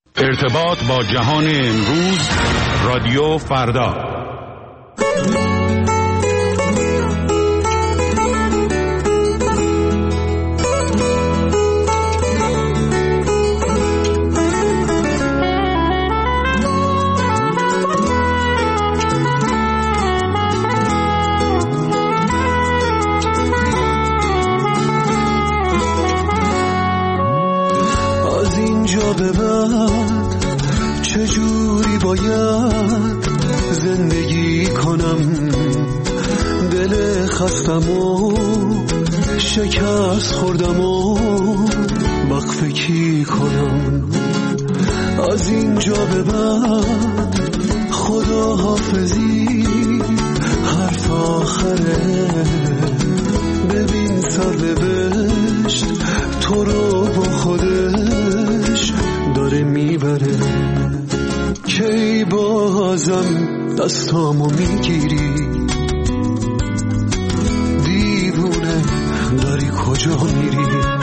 ارتباط با جهان امروز، رادیو فردا. از اینجا به بعد چجوری باید زندگی کنم؟ دل خستم و شکست خوردم و وقفه کی کنم؟ از اینجا به بعد خدا حافظی حرف آخره. ببین سرنوشت تو رو با خودش داره میبره. کی بازم دستامو میگیری؟ دیوونه داری کجا میری؟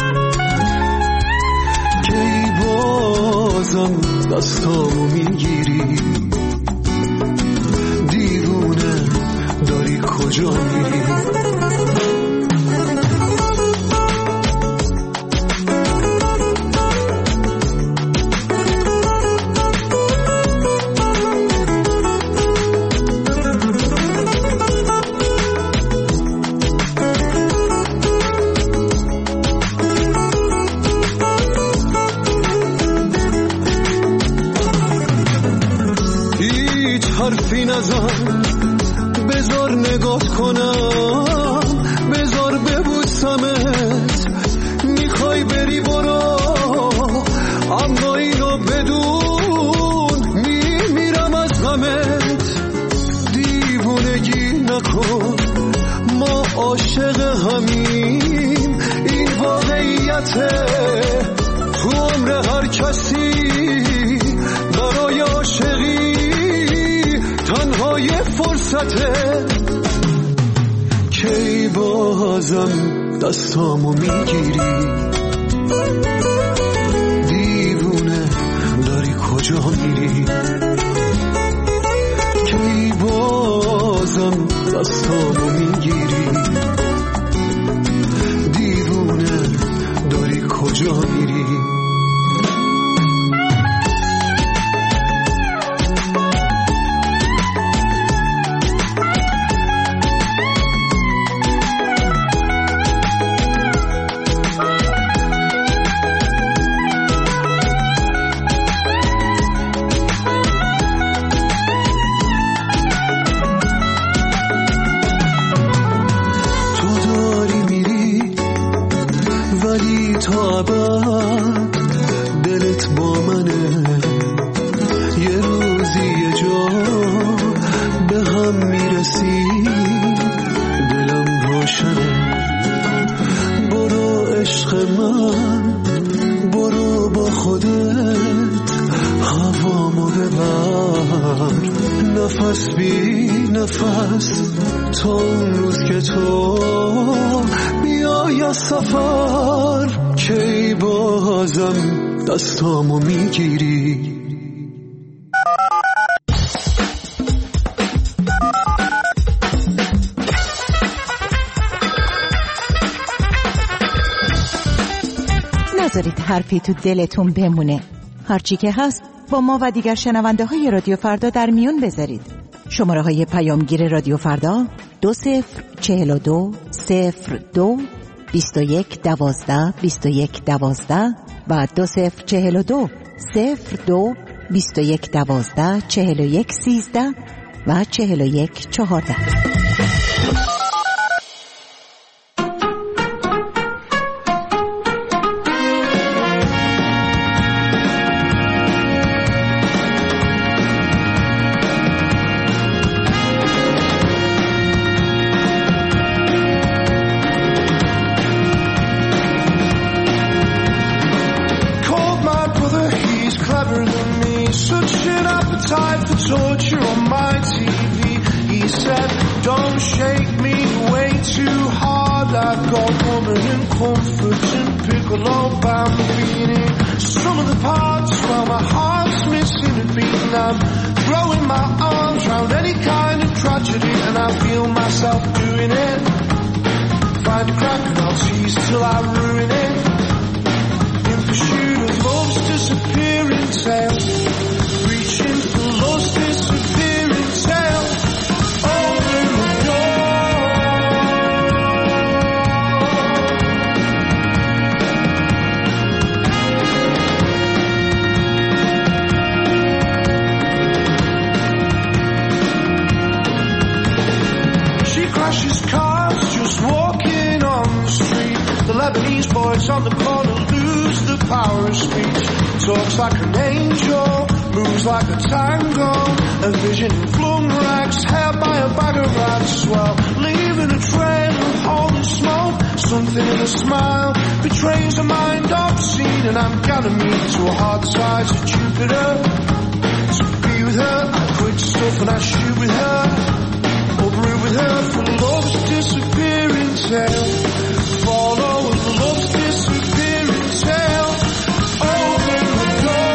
کی بازم دستامو میگیری؟ دیوونه داری کجا میری؟ حرفی نزن، بذار نگاه کنم، بذار ببوسمت. میخوای بری برو، اما اینو بدون میمیرم از غمت. دیوونگی نکن، ما عاشق همیم، این واقعیته. تو عمر هر کسی برای عاشقی تنها یه فرصته. کی بازم دستامو میگیری؟ دیوونه داری کجا میری؟ کی بازم دستامو میگیری؟ دیوونه داری کجا میری؟ تا ابد دلت با منه. یه روزی یه جا به هم میرسیم، دلم روشنه. برو عشق من، برو با خودت هوامو ببر. نفس بی نفس تا اون روز که تو بیای از سفر. کی بازم دستامو میگیری؟ نذارید حرفی تو دلتون بمونه. هرچی که هست با ما و دیگر شنونده های رادیو فردا در میون بذارید. شماره های پیامگیر رادیو فردا 2042 02 21 12 21 12 و 2042 02 21 12 41 13 و 41 14. Torture on my TV. He said, don't shake me way too hard. I've got woman and comfort and piccolo bambini. Some of the parts, well, my heart I'm throwing my arms around any kind of tragedy, and I feel myself doing it. Find a crack and I'll tease till I ruin it. In pursuit of love's disappearing tale, reaching for love's disappearing tale. Open the crashes cars just walking on the street. The Lebanese boys on the corner lose the power of speech. Talks like an angel, moves like a tango. A vision in flung rags, held by a bag of rats. Well, leaving a trail of holy smoke. Something in a smile betrays a mind obscene. And I'm Ganymede to a hard side to Jupiter. To be with her, I quit stuff and I shoot with her. Or brew with her for love's disappearing tale. Follow love's disappearing tale. Open the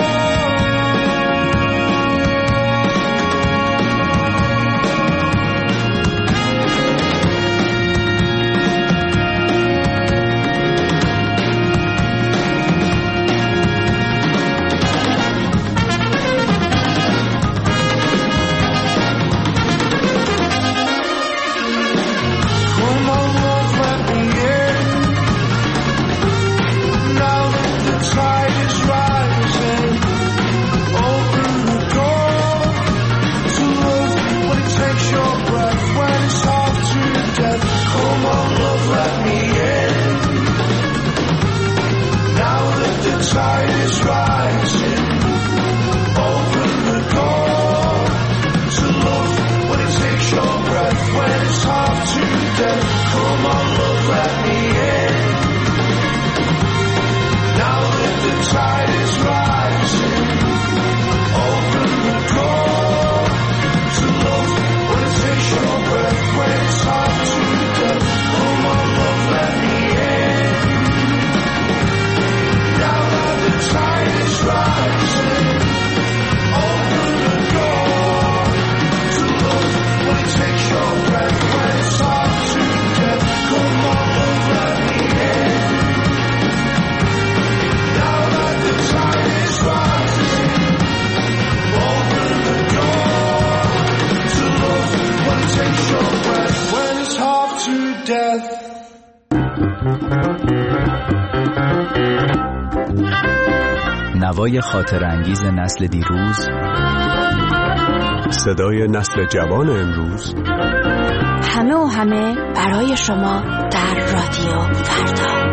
نوای خاطر انگیز نسل دیروز، صدای نسل جوان امروز، همه و همه برای شما در رادیو فردا.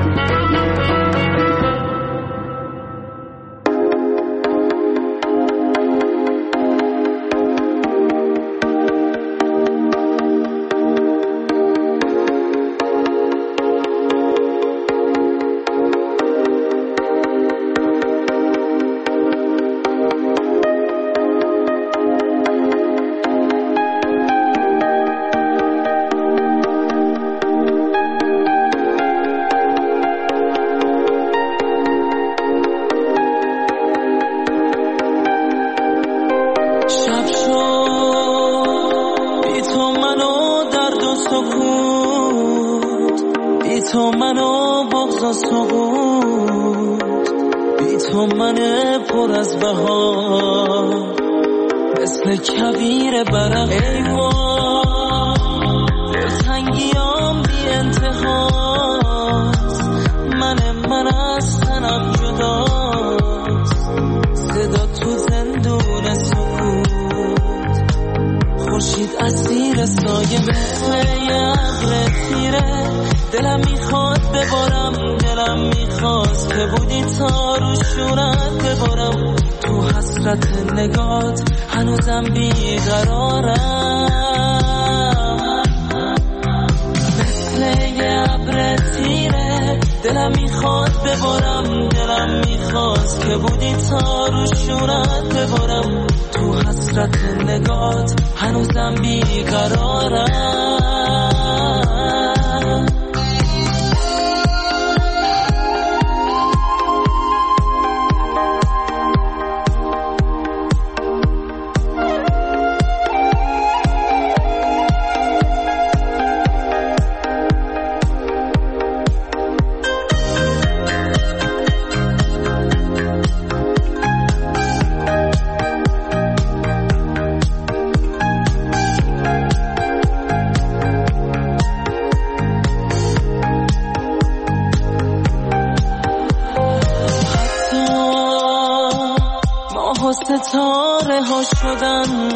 ماه و ستاره ها شدن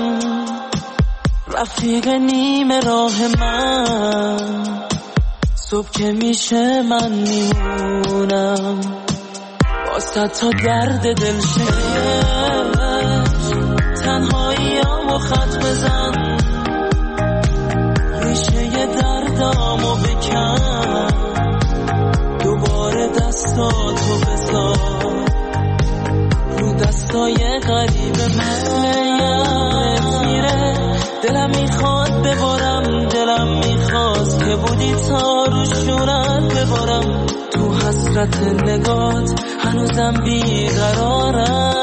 رفیق نیم راه من. صبح که میشه من میمونم واسه تا درد دل تنهاییامو خط بزن، ریشه دردامو بکن، دوباره دستاتو بذار رو دستای غریب من. میره دلم میخواد ببارم، دلم میخواست که بودی تا رو شونت ببارم. تو حسرت نگات هنوزم بیقرارم،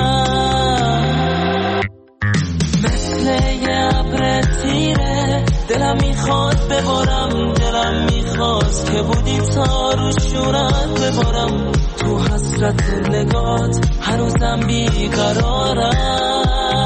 مثل یه ابر تیره. دلم میخواد ببارم، دلم میخواست که بودی تا رو شونت ببارم. تو حسرت نگات هنوزم بیقرارم.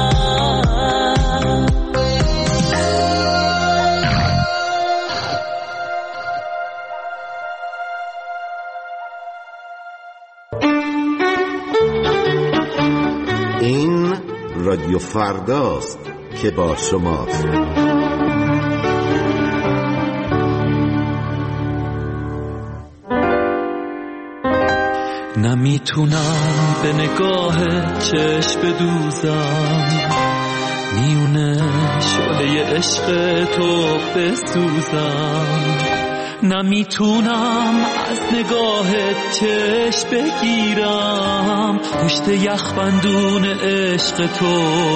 این رادیو فرداست که با شماست. نمیتونم به نگاه چشم بدوزم، میونه شعله عشق تو بسوزم. نمیتونم از نگاهت چشم بگیرم، پشت یخبندون عشق تو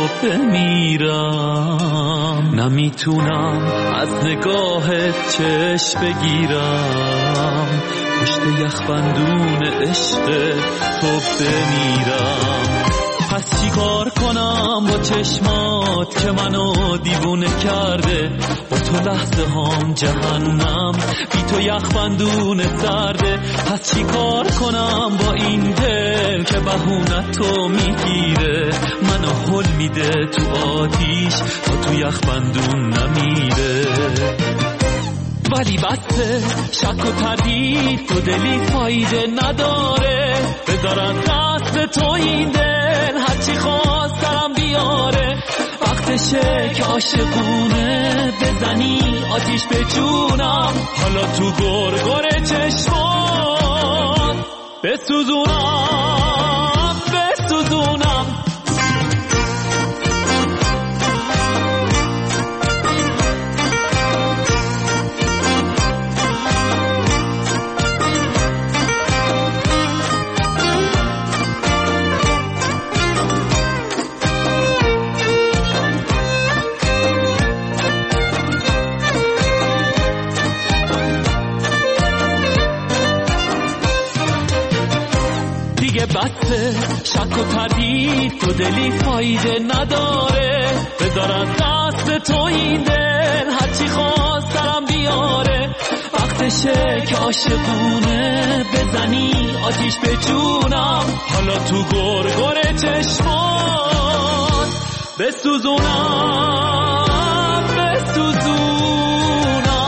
بمیرم. نمیتونم از نگاهت چشم بگیرم، پشت یخبندون عشق تو بمیرم. پس چی کار کنم با چشمات که منو دیوونه کرده؟ با تو لحظه هام جهنم، بی تو یخبندون سرده. پس چی کار کنم با این دل که بهونت تو میگیره؟ منو هل میده تو آتیش تا تو یخبندون نمیره. ولی بسه شک و تردید تو دلی فایده نداره، بذارم دست تو این دل هرچی خواست سرم بیاره. وقتشه که عاشقونه بزنی آتیش به جونم، حالا تو گرگر چشمات بسوزونم بسوزونم. بسه شک و تردید تو دلی فایده نداره، بذارم دست تو این دل هرچی خواست سرم بیاره. وقتشه که عاشقونه بزنی آتیش به جونم، حالا تو گرگر چشمات بسوزونم بسوزونم.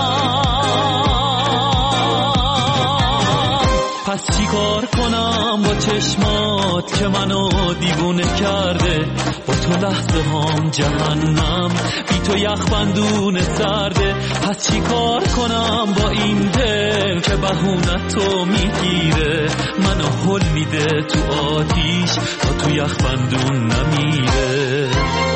پس چی کار کنم با چشمات که منو دیوونه کرده؟ با تو لحظه هام جهنم، بی تو یخبندون سرده. پس چی کار کنم با این دل که بهونت تو میگیره؟ منو هل میده تو آتیش تا تو یخبندون نمیره.